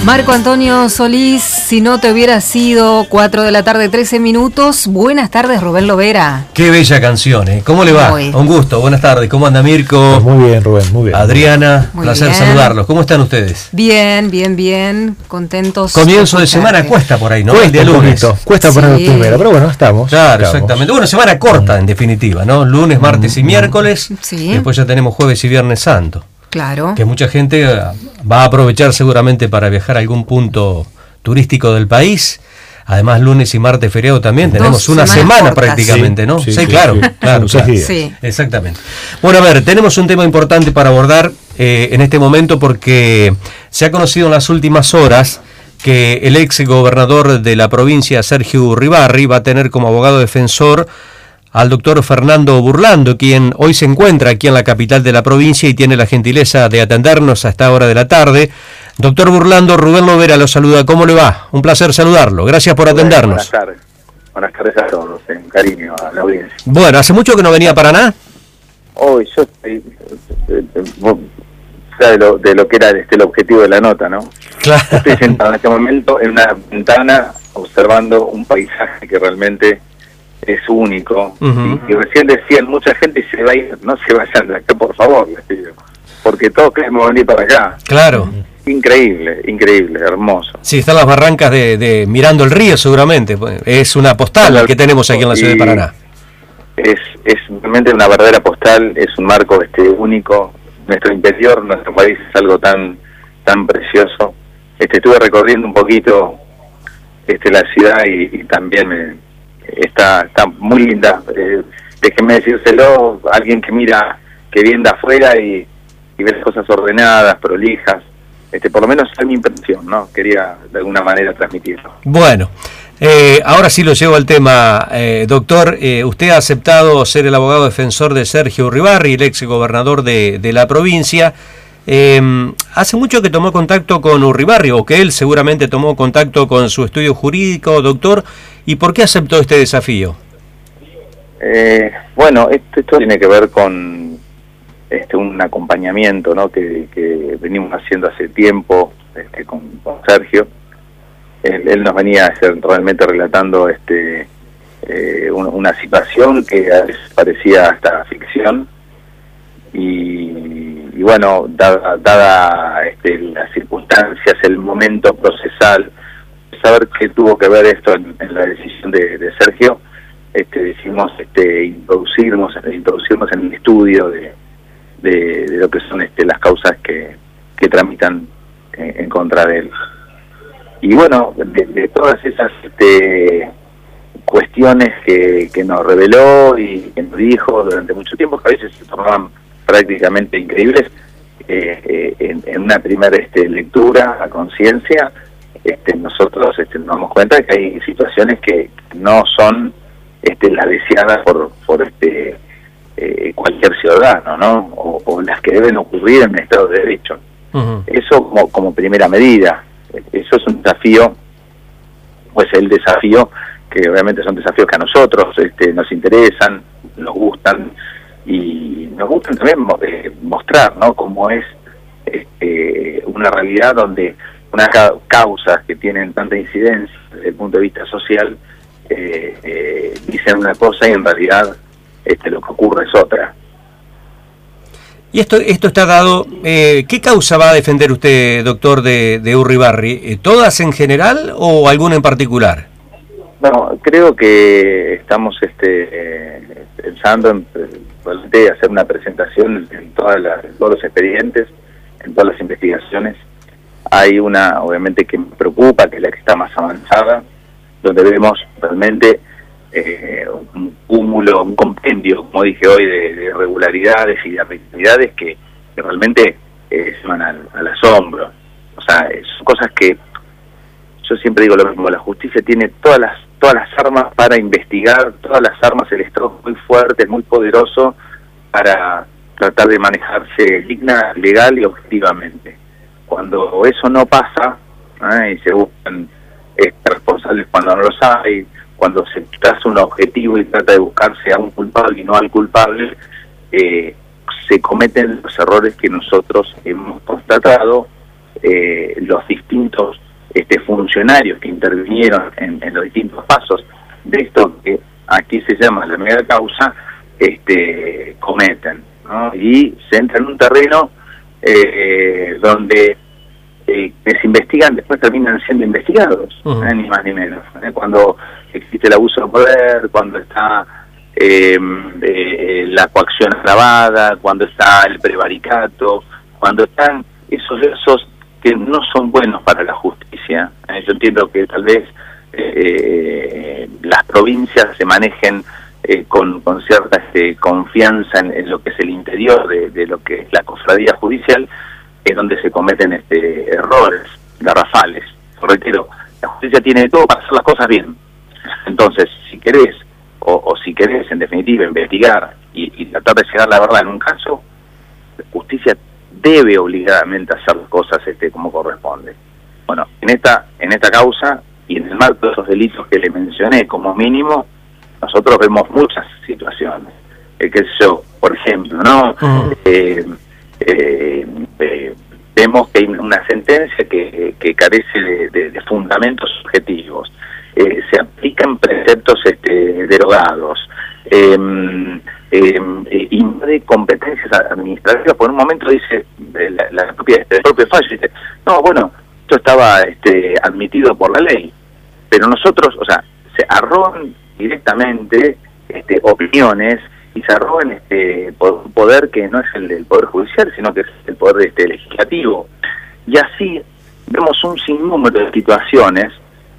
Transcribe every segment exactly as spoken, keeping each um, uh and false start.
Marco Antonio Solís, si no te hubiera sido cuatro de la tarde, trece minutos. Buenas tardes, Rubén Lovera. Qué bella canción, ¿eh? ¿Cómo le va? Muy. Un gusto, buenas tardes. ¿Cómo anda Mirko? Pues muy bien, Rubén, muy bien. Adriana, Muy placer bien. saludarlos. ¿Cómo están ustedes? Bien, bien, bien. Contentos. Comienzo de escucharte. semana cuesta por ahí, ¿no? Cuesta El día un lunes. poquito, cuesta Sí. poner el primero, pero bueno, estamos. Claro, estamos. exactamente. Bueno, semana corta en definitiva, ¿no? Lunes, martes y miércoles. Sí. Después ya tenemos jueves y viernes santo. Claro. Que mucha gente eh, va a aprovechar seguramente para viajar a algún punto turístico del país. Además, lunes y martes feriado también. Dos Tenemos una semanas semana cortas. prácticamente, ¿no? Sí, Sí, sí, claro, sí. claro, Son seis claro. días. Sí. Exactamente. Bueno, a ver, tenemos un tema importante para abordar eh, en este momento porque se ha conocido en las últimas horas que el ex gobernador de la provincia, Sergio Uribarri, va a tener como abogado defensor al doctor Fernando Burlando, quien hoy se encuentra aquí en la capital de la provincia y tiene la gentileza de atendernos a esta hora de la tarde. Doctor Burlando, Rubén Lovera lo saluda. ¿Cómo le va? Un placer saludarlo. Gracias por atendernos. Buenas tardes. Buenas tardes a todos, en cariño a la audiencia. Bueno, ¿hace mucho que no venía a Paraná? Hoy yo estoy, eh, eh, vos sabés de lo, de lo que era este, el objetivo de la nota, ¿no? Claro. Estoy sentado en este momento en una ventana observando un paisaje que realmente es único. Uh-huh. y, y recién decían, mucha gente se va a ir, no se vayan de acá, por favor, les pido, porque todos queremos venir para acá. Claro. Increíble, increíble, hermoso. Sí, están las barrancas de, de mirando el río seguramente. Es una postal que tenemos aquí en la ciudad de Paraná. Es, es realmente una verdadera postal, es un marco este único. Nuestro interior, nuestro país es algo tan tan precioso. Este estuve recorriendo un poquito este la ciudad y, y también me, está está muy linda. Eh, déjenme decírselo, alguien que mira, que viene de afuera y, y ve las cosas ordenadas, prolijas. Este, por lo menos es mi impresión, ¿no? Quería de alguna manera transmitirlo. Bueno, eh, ahora sí lo llevo al tema, eh, doctor. Eh, usted ha aceptado ser el abogado defensor de Sergio Uribarri, el ex gobernador de, de la provincia. Eh, ¿Hace mucho que tomó contacto con Uribarri, o que él seguramente tomó contacto con su estudio jurídico, doctor? ¿Y por qué aceptó este desafío? Eh, bueno, esto, esto tiene que ver con este un acompañamiento, ¿no? que, que venimos haciendo hace tiempo este, con, con Sergio. Él, él nos venía a ser, realmente relatando este eh, un, una situación que a veces parecía hasta ficción y, y bueno, dada, dada este, las circunstancias, el momento procesal, saber qué tuvo que ver esto en, en la decisión de, de Sergio, este, decidimos este, introducirnos, introducirnos en el estudio de De, de lo que son este, las causas que, que tramitan en, en contra de él. Y bueno, de, de todas esas este, cuestiones que, que nos reveló y que nos dijo durante mucho tiempo, que a veces se tornaban prácticamente increíbles, eh, eh, en, en una primera este, lectura a conciencia, este, nosotros este, nos damos cuenta de que hay situaciones que no son este, las deseadas por, por este Eh, cualquier ciudadano, ¿no? O, o las que deben ocurrir en el Estado de Derecho. Uh-huh. Eso como, como primera medida. Eso es un desafío, pues el desafío, que obviamente son desafíos que a nosotros este, nos interesan, nos gustan, y nos gustan también eh, mostrar, ¿no? Cómo es este, una realidad donde unas causas que tienen tanta incidencia desde el punto de vista social eh, eh, dicen una cosa y en realidad Este, lo que ocurre es otra. Y esto esto está dado, eh, ¿qué causa va a defender usted, doctor, de, de Uribarri? Eh, ¿Todas en general o alguna en particular? Bueno, creo que estamos este, eh, pensando en, en hacer una presentación en, todas las, en todos los expedientes, en todas las investigaciones. Hay una, obviamente, que me preocupa, que es la que está más avanzada, donde vemos realmente Eh, un cúmulo, un compendio, como dije hoy, de, de irregularidades y de arbitrariedades que, que realmente eh, se van al, al asombro. O sea, son cosas que yo siempre digo lo mismo, la justicia tiene todas las todas las armas para investigar, todas las armas, el Estado es muy fuerte, es muy poderoso para tratar de manejarse digna, legal y objetivamente. Cuando eso no pasa, ¿eh? y se buscan este, responsables cuando no los hay, cuando se traza un objetivo y trata de buscarse a un culpable y no al culpable, eh, se cometen los errores que nosotros hemos constatado eh, los distintos este, funcionarios que intervinieron en, en los distintos pasos de esto que aquí se llama la mega causa, este, cometen, ¿no? Y se entra en un terreno eh, donde eh, que se investigan, después terminan siendo investigados, uh-huh. ¿eh? Ni más ni menos, ¿eh? Cuando existe el abuso de poder, cuando está eh, eh, la coacción agravada, cuando está el prevaricato, cuando están esos versos que no son buenos para la justicia. ¿eh? Yo entiendo que tal vez eh, las provincias se manejen eh, con, con cierta este, confianza en, en lo que es el interior de, de lo que es la cofradía judicial, es donde se cometen este, errores garrafales. Reitero, la justicia tiene todo para hacer las cosas bien. Entonces, si querés, o, o si querés, en definitiva, investigar y, y tratar de llegar a la verdad en un caso, la justicia debe obligadamente hacer las cosas este, como corresponde. Bueno, en esta en esta causa y en el marco de esos delitos que le mencioné como mínimo, nosotros vemos muchas situaciones. Eh, que yo, por ejemplo, ¿no? Uh-huh. eh, eh, eh, vemos que hay una sentencia que, que carece de, de, de fundamentos objetivos. Eh, se aplican preceptos este, derogados. Eh, eh, eh, invade competencias administrativas. Por un momento dice la, la propia, el propio fallo dice, no, bueno, esto estaba este, admitido por la ley, pero nosotros, o sea, se arrogan directamente este, opiniones y se arrogan este poder que no es el del poder judicial, sino que es el poder este, legislativo, y así vemos un sinnúmero de situaciones,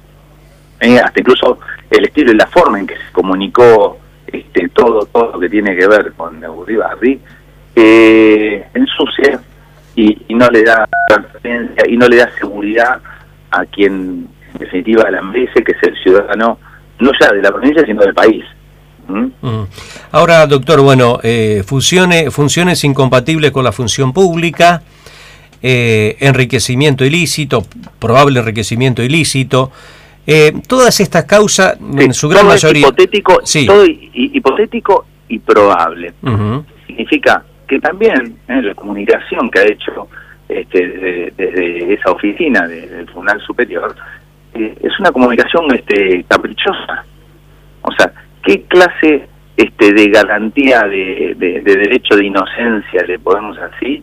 eh, hasta incluso el estilo y la forma en que se comunicó Este, todo todo lo que tiene que ver con Uribarri, eh, ensucia y, y no le da transparencia y no le da seguridad a quien en definitiva la merece, que es el ciudadano, no ya de la provincia sino del país. ¿Mm? Mm. Ahora, doctor, bueno, eh, funciones, funciones incompatibles con la función pública, eh, enriquecimiento ilícito, probable enriquecimiento ilícito. Eh, todas estas causas, sí, en su gran todo mayoría... Es hipotético, sí. Todo hipotético y probable. Uh-huh. Significa que también eh, la comunicación que ha hecho este, desde, desde esa oficina de, del Tribunal Superior eh, es una comunicación este, caprichosa. O sea, ¿qué clase este, de garantía de, de, de derecho de inocencia le podemos así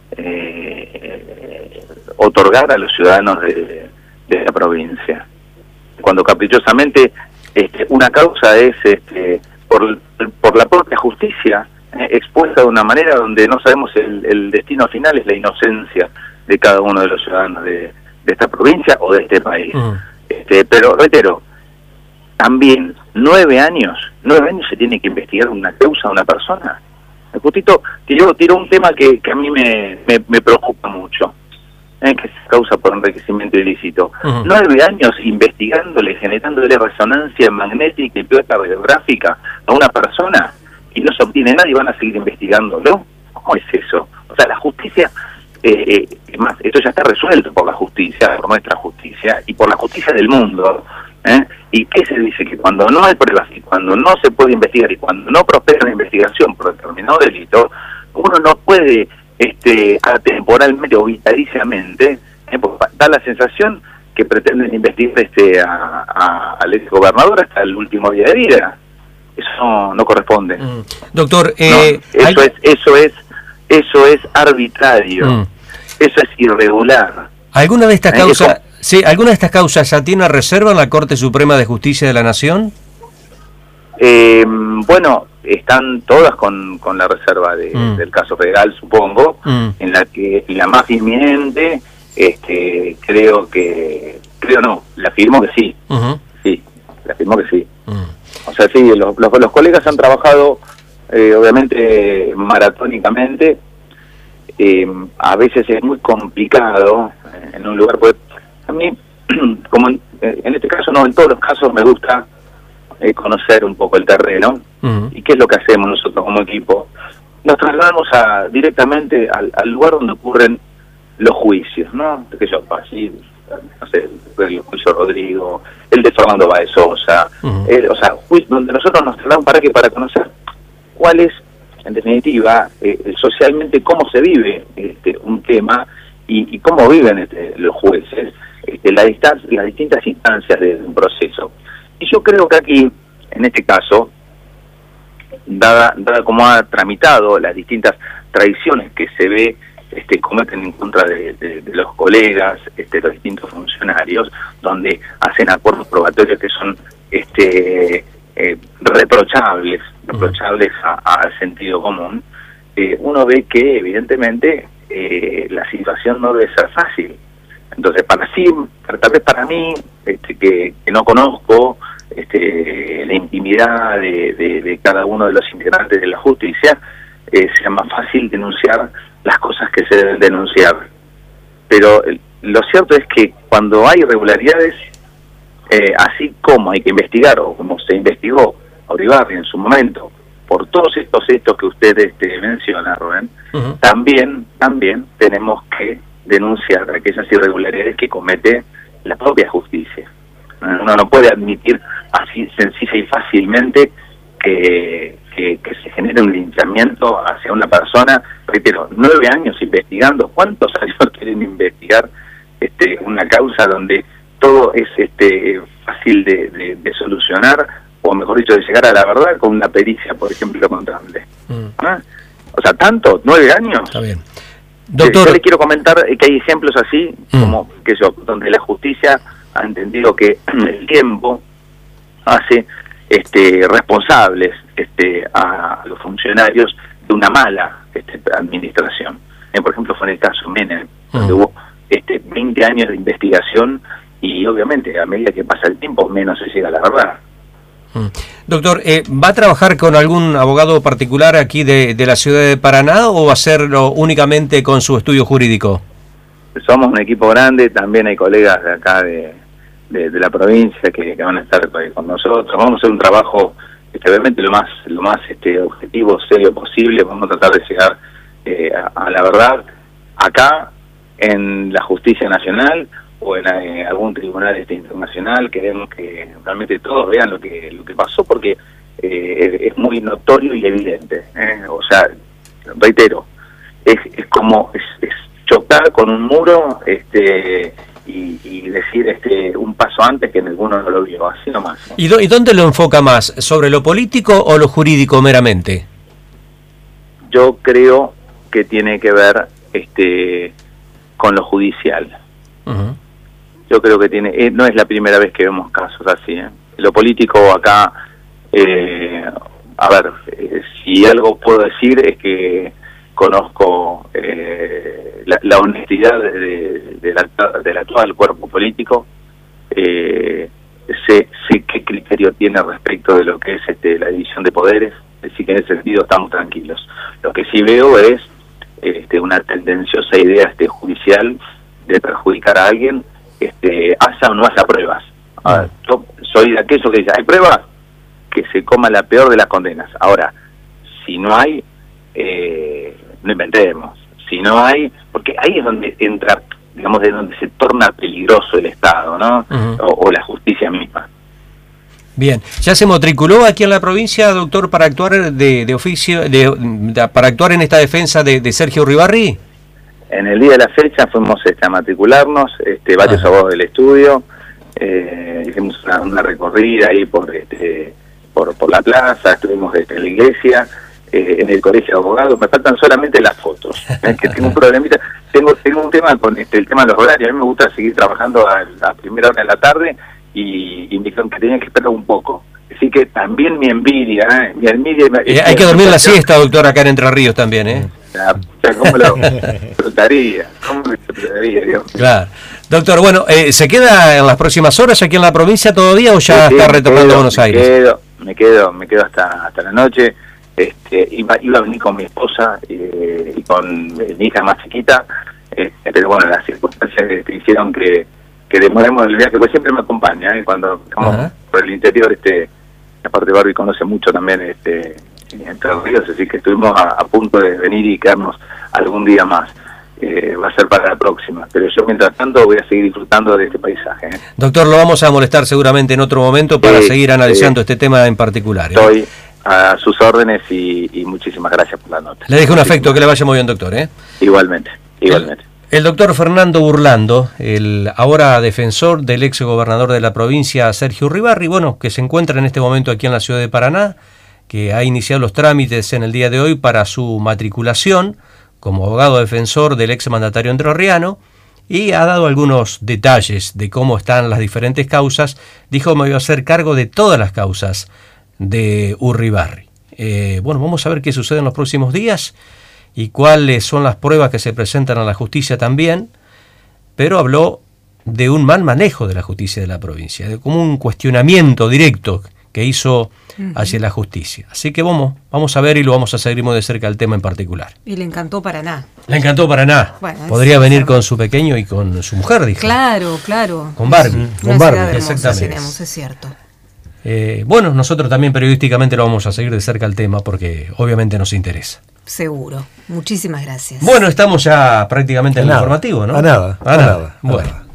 eh, otorgar a los ciudadanos de, de la provincia? Cuando caprichosamente este, una causa es este, por, por la propia justicia eh, expuesta de una manera donde no sabemos el, el destino final, es la inocencia de cada uno de los ciudadanos de, de esta provincia o de este país. Uh-huh. este, pero reitero, también nueve años, nueve años se tiene que investigar una causa a una persona. El justito tiró, tiró un tema que, que a mí me, me, me preocupa mucho. Eh, que se causa por enriquecimiento ilícito. Uh-huh. Nueve años investigándole, generándole resonancia magnética y placa radiográfica a una persona y no se obtiene nada y van a seguir investigándolo. ¿Cómo es eso? O sea, la justicia, eh, eh, más, esto ya está resuelto por la justicia, por nuestra justicia y por la justicia del mundo. ¿eh? ¿Y qué se dice? Que cuando no hay pruebas y cuando no se puede investigar y cuando no prospera la investigación por determinado delito, uno no puede este atemporalmente o vitaliciamente, eh, pues, da la sensación que pretenden investigar este a, a, al ex gobernador hasta el último día de vida. Eso no, no corresponde. Mm. Doctor, eh, no, eso hay... es eso es eso es arbitrario, mm. eso es irregular. ¿Alguna de estas ¿Eh? causas, eso... sí, alguna de estas causas ya tiene reserva en la Corte Suprema de Justicia de la Nación? Eh, bueno, están todas con, con la reserva de, mm. del caso federal, supongo, mm. en la que la más inminente, este, creo que, creo no, la afirmo que sí, uh-huh. sí, la afirmo que sí. Mm. O sea, sí, los, los, los colegas han trabajado, eh, obviamente, maratónicamente. Eh, a veces es muy complicado en un lugar, pues a mí, como en, en este caso, no, en todos los casos me gusta Eh, conocer un poco el terreno. Uh-huh. Y qué es lo que hacemos nosotros como equipo. Nos trasladamos a, directamente al, al lugar donde ocurren los juicios, ¿no? Que yo, así, no sé, el juicio Rodrigo, el de Fernando Báez Sosa, uh-huh. el, o sea, juicio, donde nosotros nos trasladamos para que para conocer cuál es, en definitiva, eh, socialmente cómo se vive este, un tema y, y cómo viven este, los jueces este, la distancia, las distintas instancias de un proceso. Y yo creo que aquí, en este caso, dada, dada como ha tramitado las distintas traiciones que se ve este, cometen en contra de, de, de los colegas, este, los distintos funcionarios, donde hacen acuerdos probatorios que son este, eh, reprochables, reprochables al sentido común, eh, uno ve que evidentemente eh, la situación no debe ser fácil. Entonces, para sí, tal vez para mí, este, que, que no conozco este, la intimidad de, de, de cada uno de los integrantes de la justicia, eh, sea más fácil denunciar las cosas que se deben denunciar. Pero eh, lo cierto es que cuando hay irregularidades, eh, así como hay que investigar, o como se investigó a Uribarri en su momento, por todos estos hechos que usted este, menciona, Rubén, uh-huh. también, también tenemos que denunciar aquellas irregularidades que comete la propia justicia. Uno no puede admitir así sencilla y fácilmente que, que, que se genere un linchamiento hacia una persona. Reitero, nueve años investigando. ¿Cuántos años quieren investigar este, una causa donde todo es este fácil de, de, de solucionar, o mejor dicho, de llegar a la verdad con una pericia, por ejemplo, contable? Mm. ¿Ah? O sea, ¿tanto? ¿Nueve años? Está bien. Doctor, yo le quiero comentar que hay ejemplos así, mm. como que yo, donde la justicia ha entendido que el tiempo hace este, responsables este, a los funcionarios de una mala este, administración. Eh, por ejemplo, fue en el caso Menem, mm. donde hubo este, veinte años de investigación y obviamente a medida que pasa el tiempo menos se llega a la verdad. Mm. Doctor, eh, ¿va a trabajar con algún abogado particular aquí de, de la ciudad de Paraná o va a hacerlo únicamente con su estudio jurídico? Somos un equipo grande, también hay colegas de acá de, de, de la provincia que, que van a estar con nosotros. Vamos a hacer un trabajo este, obviamente lo más lo más este, objetivo, serio posible. Vamos a tratar de llegar eh, a, a la verdad acá en la justicia nacional o en eh, algún tribunal este internacional. Queremos que realmente todos vean lo que lo que pasó, porque eh, es, es muy notorio y evidente, ¿eh? O sea, reitero, es, es como es, es chocar con un muro este y, y decir este un paso antes que ninguno no lo vio, así nomás, ¿no? ¿Y, do, ¿Y dónde lo enfoca más? ¿Sobre lo político o lo jurídico meramente? Yo creo que tiene que ver este con lo judicial. Uh-huh. Yo creo que tiene, eh, no es la primera vez que vemos casos así, ¿eh? Lo político acá, eh, a ver, eh, si algo puedo decir es que conozco eh, la, la honestidad de, de, de la, del actual cuerpo político, eh, sé, sé qué criterio tiene respecto de lo que es este, la división de poderes, así que en ese sentido estamos tranquilos. Lo que sí veo es este, una tendenciosa idea este, judicial de perjudicar a alguien, este, haya o no haya pruebas. A ver, yo soy de aquellos que dice, ¿hay pruebas? Que se coma la peor de las condenas. Ahora, si no hay, eh, no inventemos. Si no hay, porque ahí es donde entra, digamos, de donde se torna peligroso el Estado, ¿no? Uh-huh. o, o la justicia misma. Bien, ¿ya se matriculó aquí en la provincia, doctor, para actuar de, de oficio, de, de, para actuar en esta defensa de, de Sergio Uribarri? En el día de la fecha fuimos este, a matricularnos, este, varios Ajá. abogados del estudio, eh, hicimos una, una recorrida ahí por este por, por la plaza, estuvimos este, en la iglesia, eh, en el colegio de abogados. Me faltan solamente las fotos, es que tengo un problemita, tengo tengo un tema con este, el tema de los horarios. A mí me gusta seguir trabajando a la primera hora de la tarde y, y me dijeron que tenía que esperar un poco. Así que también mi envidia, ¿eh? mi envidia... Eh, hay que dormir la siesta, doctor, acá en Entre Ríos también, ¿eh? ¿Cómo lo disfrutaría? ¿Cómo lo disfrutaría, Dios? Claro. Doctor, bueno, eh, ¿se queda en las próximas horas aquí en la provincia todavía o ya sí, está retornando a Buenos Aires? Me quedo, me quedo, me quedo hasta hasta la noche. Este, iba, iba a venir con mi esposa eh, y con mi hija más chiquita, eh, pero bueno, las circunstancias que hicieron que, que demoremos el viaje, pues siempre me acompaña, ¿eh? Cuando estamos por el interior, este, la parte de Barbie conoce mucho también este Entre Ríos, así que estuvimos a, a punto de venir y quedarnos algún día más. Eh, va a ser para la próxima, pero yo mientras tanto voy a seguir disfrutando de este paisaje, ¿eh? Doctor, lo vamos a molestar seguramente en otro momento para sí, seguir analizando sí. este tema en particular, ¿eh? Estoy a sus órdenes y, y muchísimas gracias por la nota. Le dejo un afecto, que le vaya muy bien, doctor, ¿eh? Igualmente, igualmente. El... El doctor Fernando Burlando, el ahora defensor del ex gobernador de la provincia, Sergio Uribarri, bueno, que se encuentra en este momento aquí en la ciudad de Paraná, que ha iniciado los trámites en el día de hoy para su matriculación como abogado defensor del ex mandatario entrerriano, y ha dado algunos detalles de cómo están las diferentes causas. Dijo que me iba a hacer cargo de todas las causas de Uribarri. Eh, bueno, vamos a ver qué sucede en los próximos días y cuáles son las pruebas que se presentan a la justicia también, pero habló de un mal manejo de la justicia de la provincia, de como un cuestionamiento directo que hizo hacia la justicia. Así que vamos, vamos a ver y lo vamos a seguir muy de cerca el tema en particular. Y le encantó Paraná. Le encantó Paraná. Bueno, podría venir con su pequeño y con su mujer, dijo. Claro, claro. Con Barbie. Una con Barbie, hermosa, exactamente. Tenemos, es cierto. Eh, bueno, nosotros también periodísticamente lo vamos a seguir de cerca el tema porque obviamente nos interesa. Seguro. Muchísimas gracias. Bueno, estamos ya prácticamente en el informativo, ¿no? A nada. A, a nada. nada. Bueno.